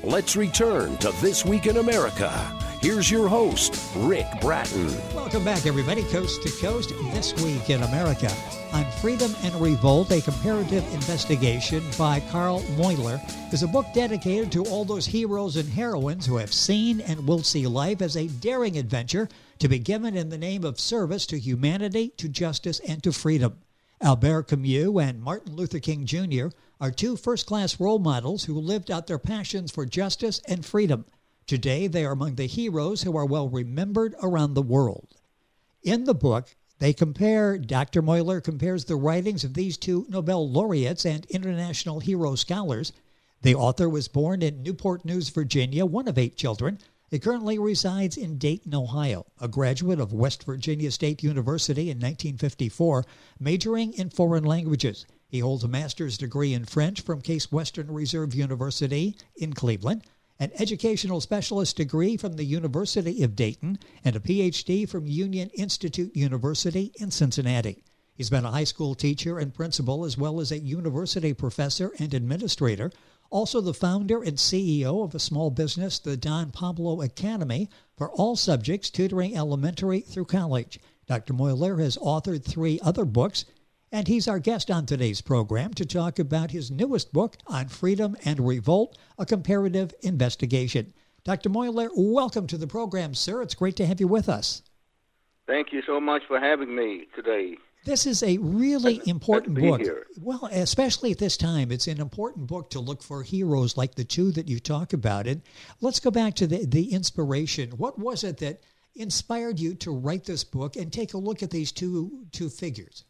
let's return to This Week in America. Here's your host, Rick Bratton. Welcome back, everybody, coast to coast. This Week in America. On Freedom and Revolt, a comparative investigation by Carl Moyler is a book dedicated to all those heroes and heroines who have seen and will see life as a daring adventure to be given in the name of service to humanity, to justice, and to freedom. Albert Camus and Martin Luther King Jr. are two first-class role models who lived out their passions for justice and freedom. Today, they are among the heroes who are well remembered around the world. In the book, Dr. Moyler compares the writings of these two Nobel laureates and international hero scholars. The author was born in Newport News, Virginia, one of 8 children. He currently resides in Dayton, Ohio, a graduate of West Virginia State University in 1954, majoring in foreign languages. He holds a master's degree in French from Case Western Reserve University in Cleveland, an educational specialist degree from the University of Dayton, and a Ph.D. from Union Institute University in Cincinnati. He's been a high school teacher and principal, as well as a university professor and administrator, also the founder and CEO of a small business, the Don Pablo Academy, for all subjects, tutoring elementary through college. Dr. Moyler has authored 3 other books, and he's our guest on today's program to talk about his newest book on Freedom and Revolt, a comparative investigation. Dr. Moyler, welcome to the program, sir. It's great to have you with us. Thank you so much for having me today. This is a really important book. Here. Well, especially at this time, it's an important book to look for heroes like the two that you talk about. And let's go back to the inspiration. What was it that inspired you to write this book and take a look at these two figures?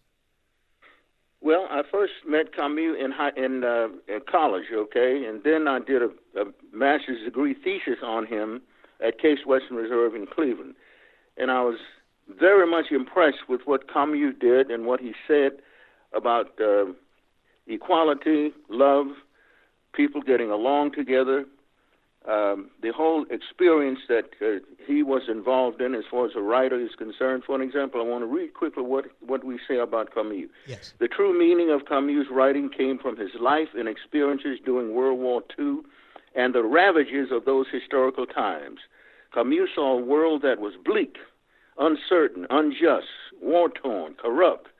Well, I first met Camus in college, okay, and then I did a master's degree thesis on him at Case Western Reserve in Cleveland. And I was very much impressed with what Camus did and what he said about equality, love, people getting along together, the whole experience that he was involved in as far as a writer is concerned. For an example, I want to read quickly what we say about Camus. Yes. The true meaning of Camus' writing came from his life and experiences during World War II and the ravages of those historical times. Camus saw a world that was bleak, uncertain, unjust, war-torn, corrupt,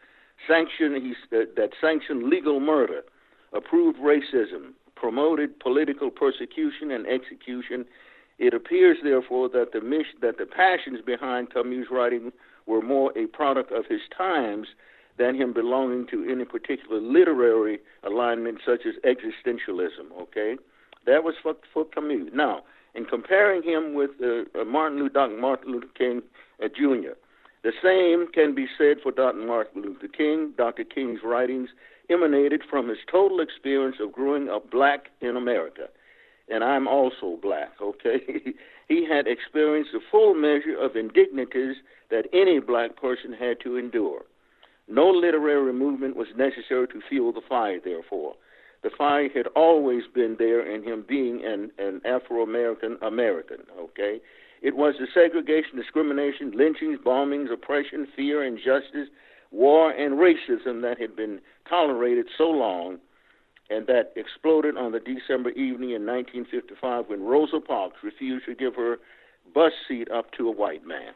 that sanctioned legal murder, approved racism, promoted political persecution and execution. It appears, therefore, that the passions behind Camus' writing were more a product of his times than him belonging to any particular literary alignment such as existentialism, okay? That was for Camus. Now, in comparing him with Martin Luther King Jr., the same can be said for Dr. Martin Luther King. Dr. King's writings emanated from his total experience of growing up black in America. And I'm also black, okay? He had experienced the full measure of indignities that any black person had to endure. No literary movement was necessary to fuel the fire, therefore. The fire had always been there in him being an Afro-American, okay? It was the segregation, discrimination, lynchings, bombings, oppression, fear, injustice, war, and racism that had been tolerated so long and that exploded on the December evening in 1955 when Rosa Parks refused to give her bus seat up to a white man.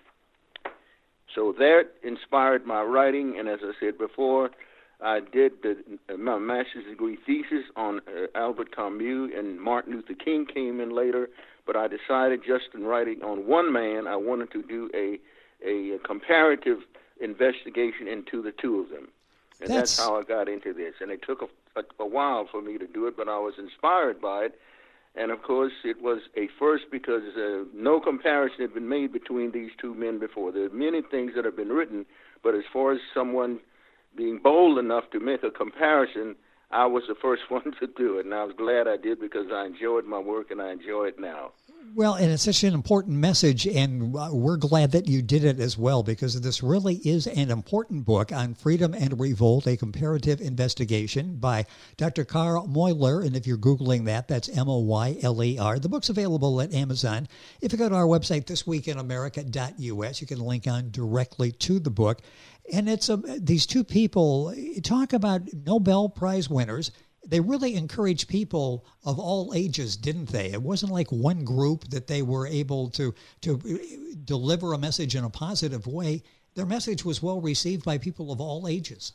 So that inspired my writing, and as I said before, I did my master's degree thesis on Albert Camus, and Martin Luther King came in later, but I decided just in writing on one man, I wanted to do a comparative investigation into the two of them. And that's how I got into this. And it took a while for me to do it, but I was inspired by it. And, of course, it was a first because no comparison had been made between these two men before. There are many things that have been written, but as far as someone being bold enough to make a comparison, I was the first one to do it. And I was glad I did because I enjoyed my work and I enjoy it now. Well, and it's such an important message, and we're glad that you did it as well, because this really is an important book on Freedom and Revolt, a comparative investigation by Dr. Carl Moyler. And if you're Googling that, that's Moyler. The book's available at Amazon. If you go to our website, thisweekinamerica.us, you can link on directly to the book. And it's these two people talk about Nobel Prize winners they really encouraged people of all ages, didn't they? It wasn't like one group that they were able to deliver a message in a positive way. Their message was well received by people of all ages.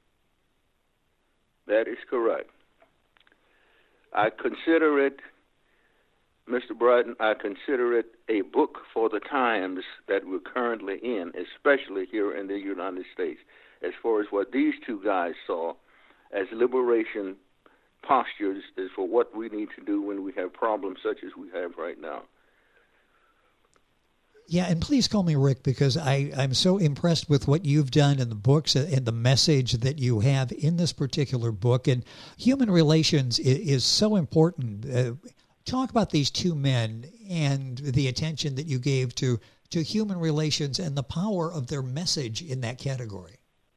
That is correct. I consider it, Mr. Bratton, I consider it a book for the times that we're currently in, especially here in the United States, as far as what these two guys saw as liberation postures is for what we need to do when we have problems such as we have right now. Yeah, and please call me Rick, because I'm so impressed with what you've done in the books and the message that you have in this particular book. And human relations is so important. Talk about these two men and the attention that you gave to human relations and the power of their message in that category.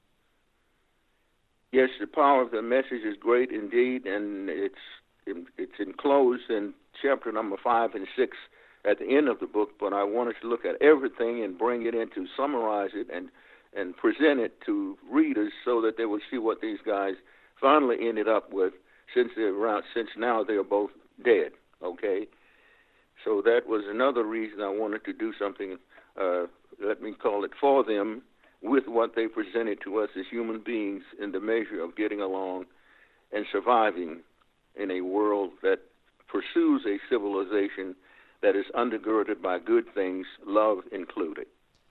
Yes, the power of the message is great indeed, and it's enclosed in chapter number 5 and 6 at the end of the book, but I wanted to look at everything and bring it in to summarize it and present it to readers so that they would see what these guys finally ended up with since now they're both dead, okay? So that was another reason I wanted to do something, let me call it, for them, with what they presented to us as human beings in the measure of getting along and surviving in a world that pursues a civilization that is undergirded by good things, love included.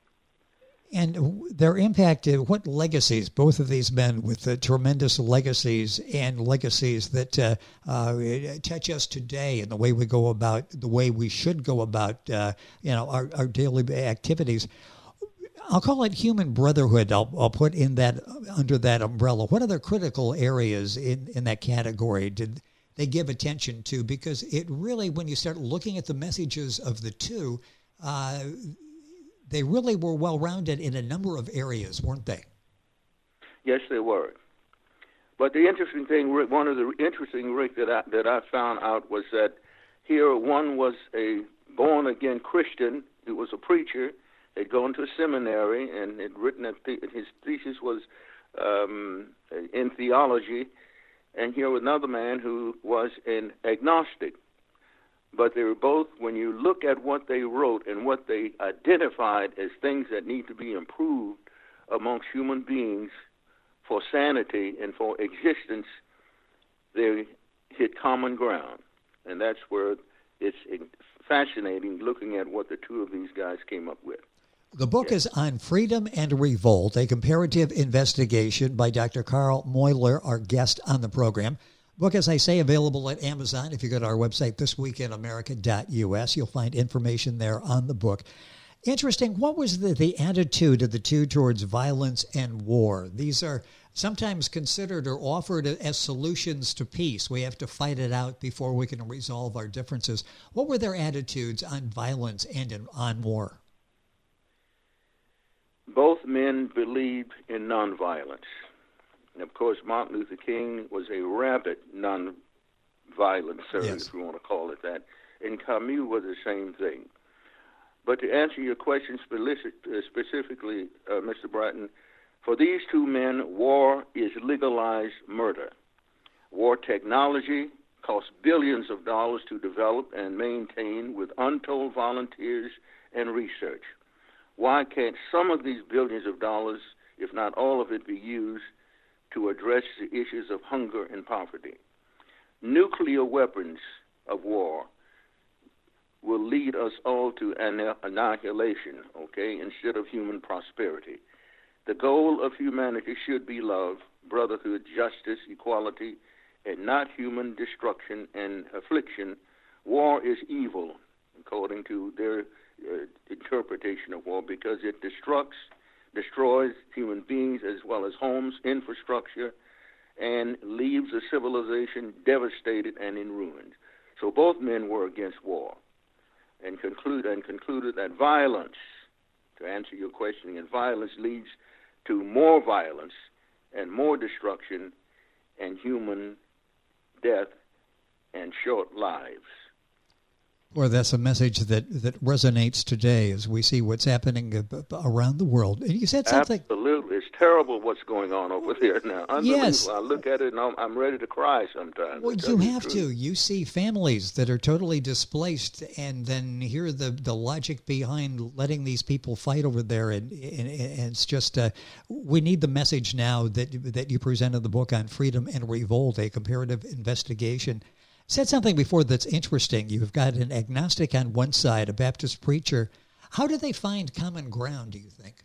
And their impact, what legacies, both of these men with the tremendous legacies and legacies that touch us today and the way we go about, the way we should go about, our daily activities. I'll call it human brotherhood. I'll put in that under that umbrella. What other critical areas in that category did they give attention to? Because it really, when you start looking at the messages of the two, they really were well-rounded in a number of areas, weren't they? Yes, they were. But the interesting thing, Rick, one of the interesting, Rick, that I found out was that here one was a born-again Christian. He was a preacher. Had gone to a seminary and had written his thesis was in theology. And here was another man who was an agnostic. But they were both, when you look at what they wrote and what they identified as things that need to be improved amongst human beings for sanity and for existence, they hit common ground. And that's where it's fascinating looking at what the two of these guys came up with. The book is On Freedom and Revolt, a comparative investigation by Dr. Carl Moyler, our guest on the program. Book, as I say, available at Amazon. If you go to our website, thisweekinamerica.us, you'll find information there on the book. Interesting. What was the attitude of the two towards violence and war? These are sometimes considered or offered as solutions to peace. We have to fight it out before we can resolve our differences. What were their attitudes on violence and on war? Both men believed in nonviolence. And of course, Martin Luther King was a rabid nonviolent servant, if you want to call it that. And Camus was the same thing. But to answer your question specifically, Mr. Bratton, for these two men, war is legalized murder. War technology costs billions of dollars to develop and maintain with untold volunteers and research. Why can't some of these billions of dollars, if not all of it, be used to address the issues of hunger and poverty? Nuclear weapons of war will lead us all to annihilation, okay, instead of human prosperity. The goal of humanity should be love, brotherhood, justice, equality, and not human destruction and affliction. War is evil, according to their interpretation of war, because it destroys human beings as well as homes, infrastructure, and leaves a civilization devastated and in ruins. So both men were against war, and concluded that violence, to answer your question, and violence leads to more violence and more destruction and human death and short lives. Or that's a message that resonates today as we see what's happening around the world. And you said something. Absolutely. It's terrible what's going on over there now. Unbelievable. Yes. I look at it and I'm ready to cry sometimes. Well, you have to. You see families that are totally displaced and then hear the logic behind letting these people fight over there. And it's just, we need the message now that you presented the book on Freedom and Revolt, a comparative investigation. Said something before that's interesting. You've got an agnostic on one side, a Baptist preacher. How do they find common ground, do you think?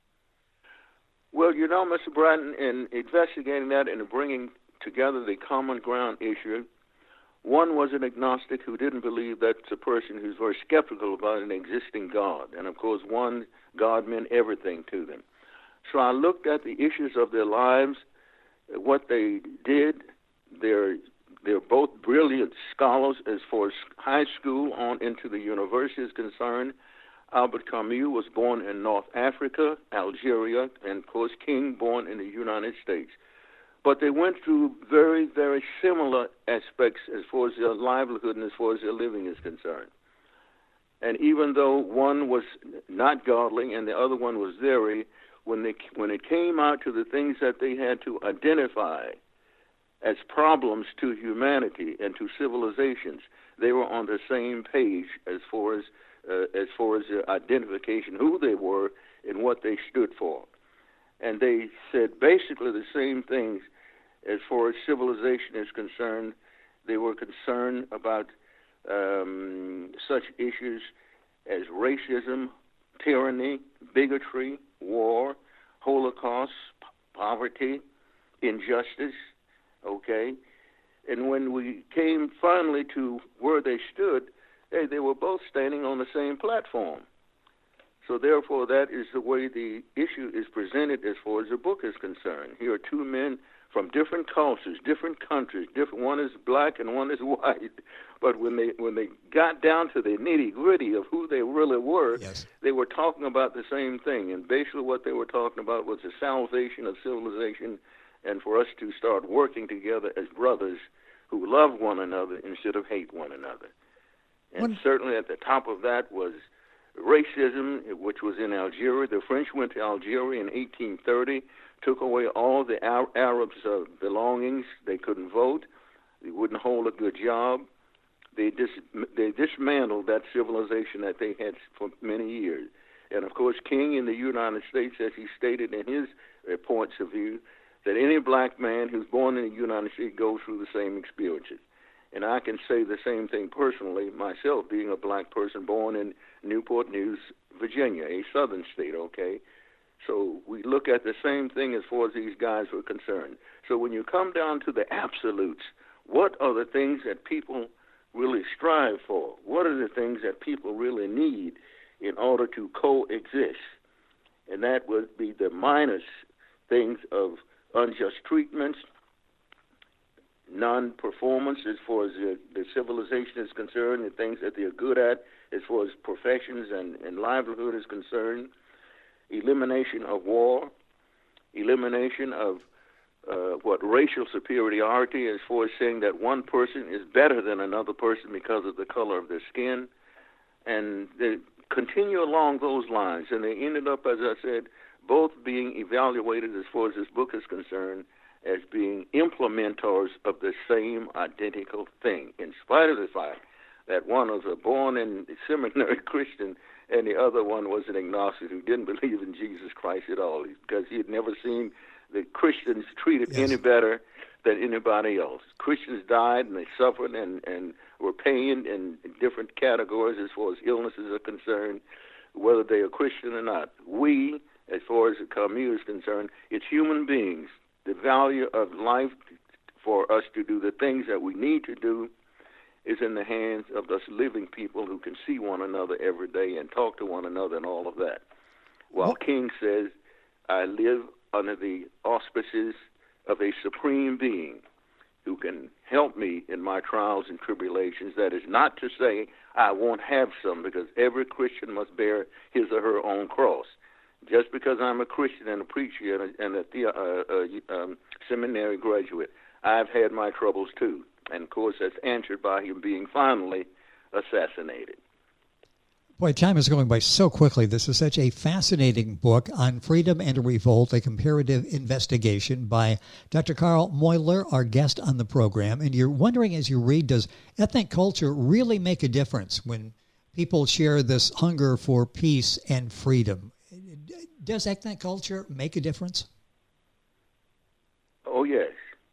Well, Mr. Bratton, in investigating that and bringing together the common ground issue, one was an agnostic who didn't believe that's a person who's very skeptical about an existing God. And, of course, one, God meant everything to them. So I looked at the issues of their lives, what they did, They're both brilliant scholars as far as high school on into the university is concerned. Albert Camus was born in North Africa, Algeria, and, of course, King born in the United States. But they went through very, very similar aspects as far as their livelihood and as far as their living is concerned. And even though one was not godly and the other one was very, when it came out to the things that they had to identify as problems to humanity and to civilizations, they were on the same page as far as their identification, who they were and what they stood for. And they said basically the same things as far as civilization is concerned. They were concerned about such issues as racism, tyranny, bigotry, war, Holocaust, poverty, injustice. Okay, and when we came finally to where they stood, they were both standing on the same platform. So therefore, that is the way the issue is presented as far as the book is concerned. Here are two men from different cultures, different countries. One is black and one is white. But when they got down to the nitty-gritty of who they really were, yes, they were talking about the same thing. And basically what they were talking about was the salvation of civilization, and for us to start working together as brothers who love one another instead of hate one another. And certainly at the top of that was racism, which was in Algeria. The French went to Algeria in 1830, took away all the Arabs' belongings. They couldn't vote. They wouldn't hold a good job. They dismantled that civilization that they had for many years. And, of course, King in the United States, as he stated in his points of view, that any black man who's born in the United States goes through the same experiences. And I can say the same thing personally, myself, being a black person born in Newport News, Virginia, a southern state, okay? So we look at the same thing as far as these guys were concerned. So when you come down to the absolutes, what are the things that people really strive for? What are the things that people really need in order to coexist? And that would be the minus things of unjust treatments, non-performance as far as the civilization is concerned, the things that they're good at as far as professions and livelihood is concerned, elimination of war, elimination of racial superiority as far as saying that one person is better than another person because of the color of their skin, and they continue along those lines. And they ended up, as I said, both being evaluated as far as this book is concerned as being implementors of the same identical thing, in spite of the fact that one was a born in seminary Christian and the other one was an agnostic who didn't believe in Jesus Christ at all because he had never seen the Christians treated any better than anybody else. Christians died and they suffered and were pained in different categories as far as illnesses are concerned, whether they are Christian or not. We, as far as the Camus is concerned, it's human beings. The value of life for us to do the things that we need to do is in the hands of us living people who can see one another every day and talk to one another and all of that. While King says, I live under the auspices of a supreme being who can help me in my trials and tribulations. That is not to say I won't have some, because every Christian must bear his or her own cross. Just because I'm a Christian and a preacher and a seminary graduate, I've had my troubles too. And, of course, that's answered by him being finally assassinated. Boy, time is going by so quickly. This is such a fascinating book on freedom and revolt, a comparative investigation by Dr. Carl Moyler, our guest on the program. And you're wondering as you read, does ethnic culture really make a difference when people share this hunger for peace and freedom? Does ethnic culture make a difference? Oh, yes.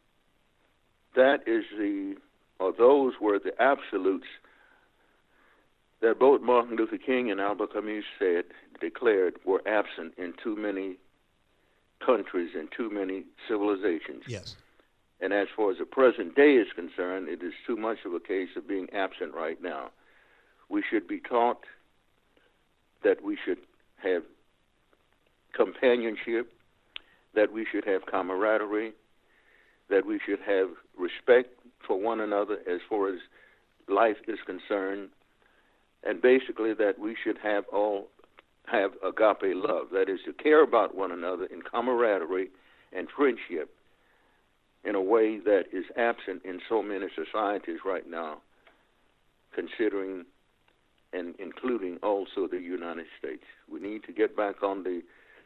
Those were the absolutes that both Martin Luther King and Albert Camus declared were absent in too many countries and too many civilizations. Yes. And as far as the present day is concerned, it is too much of a case of being absent right now. We should be taught that we should have companionship, that we should have camaraderie, that we should have respect for one another as far as life is concerned, and basically that we should have agape love, that is to care about one another in camaraderie and friendship in a way that is absent in so many societies right now, considering and including also the United States. We need to get back on the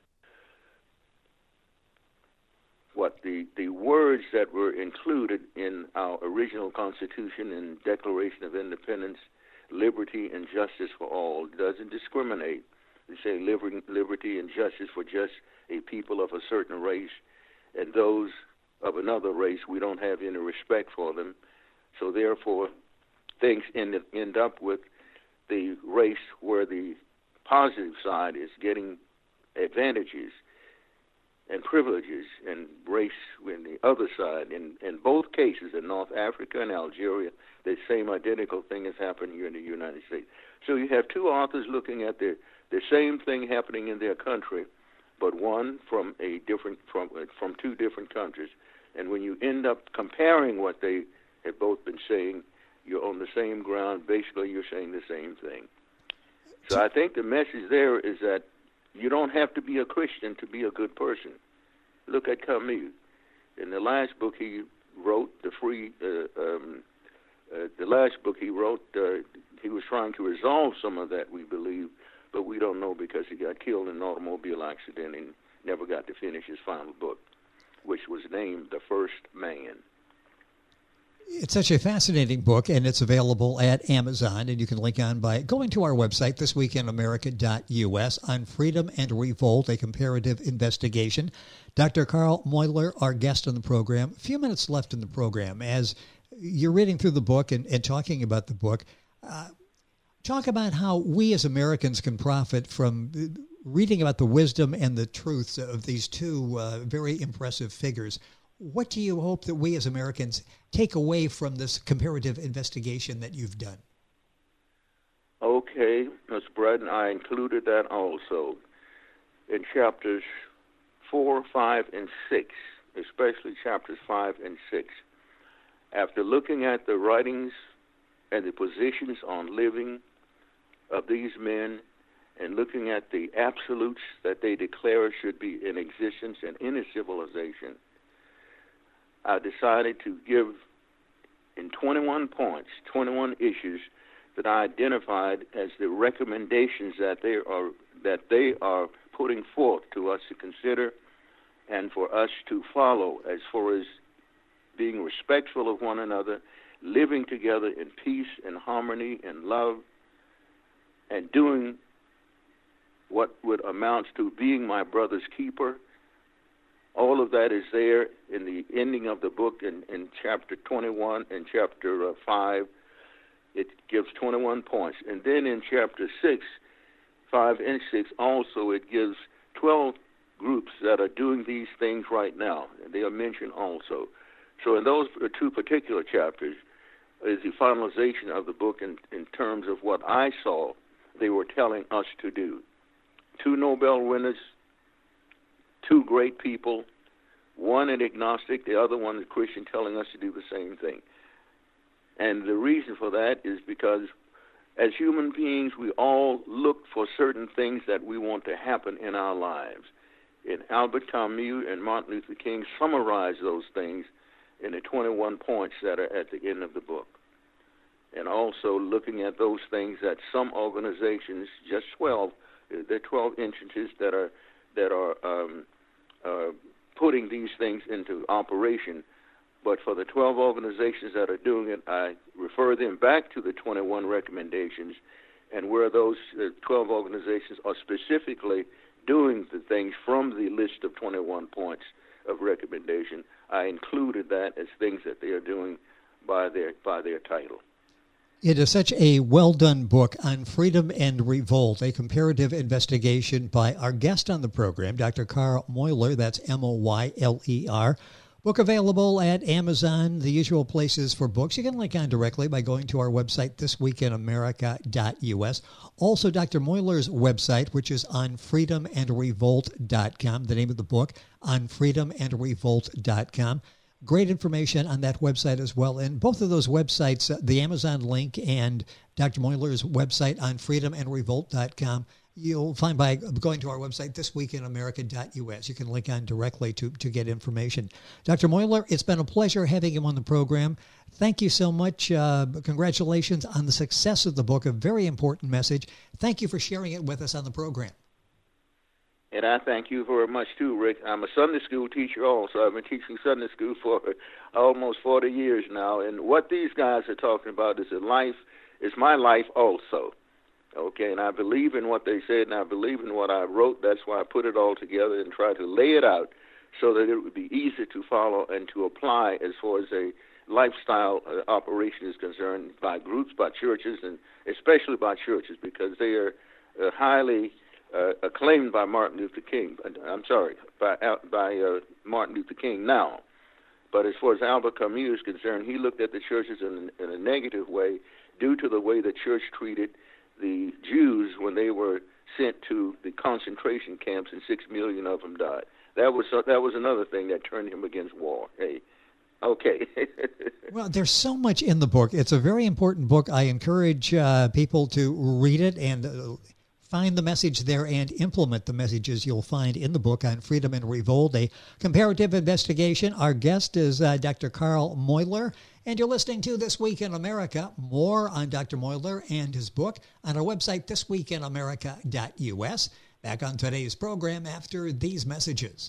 words that were included in our original Constitution and Declaration of Independence: liberty and justice for all. It doesn't discriminate. They say liberty and justice for just a people of a certain race, and those of another race, we don't have any respect for them. So therefore, things end up with the race where the positive side is getting advantages and privileges, and race in the other side. In both cases, in North Africa and Algeria, the same identical thing has happened here in the United States. So you have two authors looking at the same thing happening in their country, but one from two different countries. And when you end up comparing what they have both been saying, you're on the same ground. Basically, you're saying the same thing. So I think the message there is that you don't have to be a Christian to be a good person. Look at Camus. In the last book he wrote, he was trying to resolve some of that, we believe, but we don't know because he got killed in an automobile accident and never got to finish his final book, which was named The First Man. It's such a fascinating book, and it's available at Amazon, and you can link on by going to our website, thisweekinamerica.us, on Freedom and Revolt, a comparative investigation. Dr. Carl Moyler, our guest on the program. A few minutes left in the program. As you're reading through the book and talking about the book, talk about how we as Americans can profit from reading about the wisdom and the truths of these two very impressive figures. What do you hope that we as Americans take away from this comparative investigation that you've done? Okay, Ms. Braden, I included that also in chapters 4, 5, and 6, especially chapters 5 and 6. After looking at the writings and the positions on living of these men and looking at the absolutes that they declare should be in existence in any civilization, I decided to give in 21 points, 21 issues that I identified as the recommendations that they are putting forth to us to consider and for us to follow as far as being respectful of one another, living together in peace and harmony and love, and doing what would amount to being my brother's keeper. All of that is there in the ending of the book in chapter 21 and chapter 5. It gives 21 points. And then in chapter 6, 5 and 6, also it gives 12 groups that are doing these things right now. And they are mentioned also. So in those two particular chapters is the finalization of the book in terms of what I saw they were telling us to do. 2 Nobel winners, 2 great people, one an agnostic, the other one a Christian, telling us to do the same thing. And the reason for that is because as human beings, we all look for certain things that we want to happen in our lives. And Albert Camus and Martin Luther King summarize those things in the 21 points that are at the end of the book. and also looking at those things that some organizations, just 12, there are 12 entities that are putting these things into operation. But for the 12 organizations that are doing it, I refer them back to the 21 recommendations, and where those 12 organizations are specifically doing the things from the list of 21 points of recommendation, I included that as things that they are doing by their title. It is such a well-done book on freedom and revolt, a comparative investigation by our guest on the program, Dr. Carl Moyler. That's Moyler. Book available at Amazon, the usual places for books. You can link on directly by going to our website, thisweekinamerica.us. Also, Dr. Moyler's website, which is on freedomandrevolt.com, the name of the book, on freedomandrevolt.com. Great information on that website as well. And both of those websites, the Amazon link and Dr. Moyler's website on freedomandrevolt.com, you'll find by going to our website, thisweekinamerica.us. You can link on directly to get information. Dr. Moyler, it's been a pleasure having you on the program. Thank you so much. Congratulations on the success of the book, a very important message. Thank you for sharing it with us on the program. And I thank you very much, too, Rick. I'm a Sunday school teacher also. I've been teaching Sunday school for almost 40 years now. And what these guys are talking about is my life also. Okay, and I believe in what they said, and I believe in what I wrote. That's why I put it all together and tried to lay it out so that it would be easy to follow and to apply as far as a lifestyle operation is concerned by groups, by churches, and especially by churches, because they are highly acclaimed by Martin Luther King. By Martin Luther King now. But as far as Albert Camus is concerned, he looked at the churches in a negative way due to the way the church treated the Jews when they were sent to the concentration camps, and 6 million of them died. That was another thing that turned him against war. Hey, okay. Well, there's so much in the book. It's a very important book. I encourage people to read it and find the message there and implement the messages you'll find in the book on Freedom and Revolt, a comparative investigation. Our guest is Dr. Carl Moyler, and you're listening to This Week in America. More on Dr. Moyler and his book on our website, thisweekinamerica.us. Back on today's program after these messages.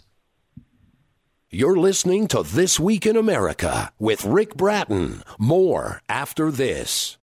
You're listening to This Week in America with Rick Bratton. More after this.